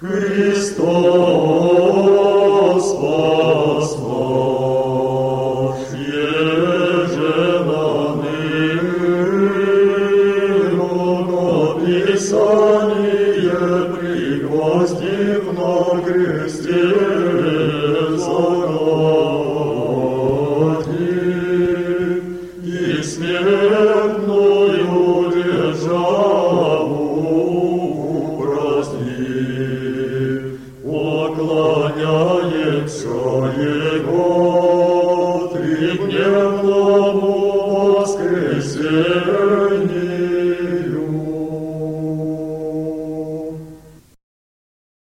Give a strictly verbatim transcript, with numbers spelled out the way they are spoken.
Христос спас нас, еже на ныне Писание пригвоздив на кресте загадив, и смертную державу упразднив, поклоняется Его.